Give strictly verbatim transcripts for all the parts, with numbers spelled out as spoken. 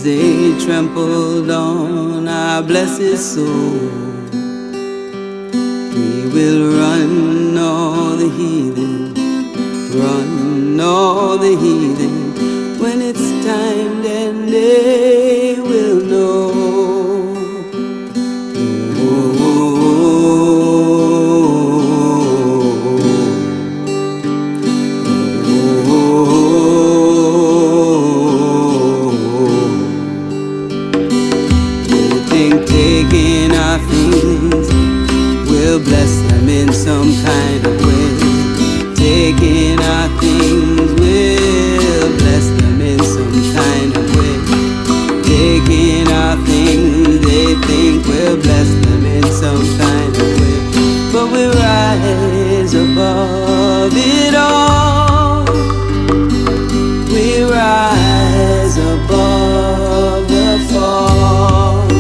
as they trampled on our blessed soul. We will run all the heathen, run all the heathen. When it's time, then they will know. Taking our things will bless them in some kind of way. Taking our things will bless them in some kind of way. Taking our things they think will bless them in some kind of way. But we rise above it all. We rise above the fall.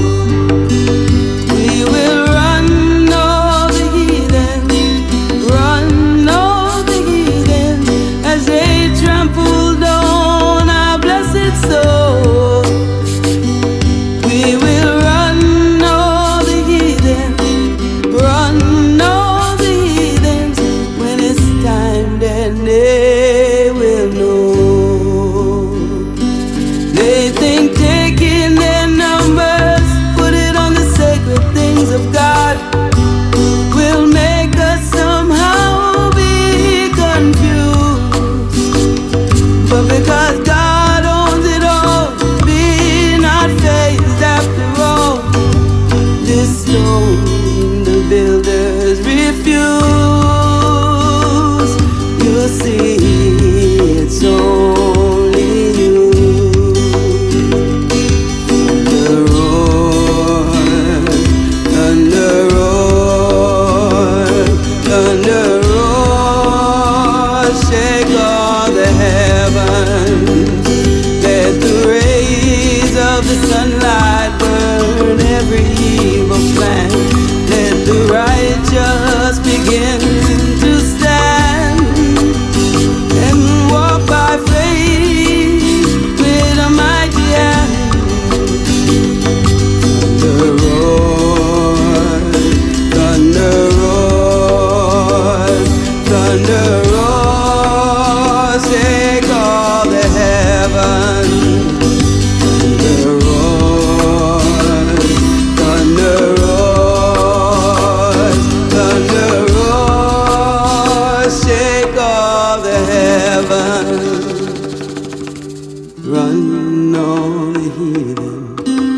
Run all the heathen,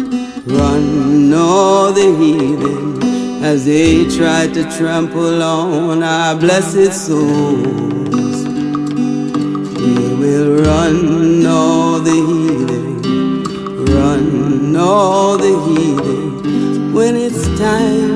run all the heathen, as they tried to trample on our blessed souls. We will run all the heathen, run all the heathen, when it's time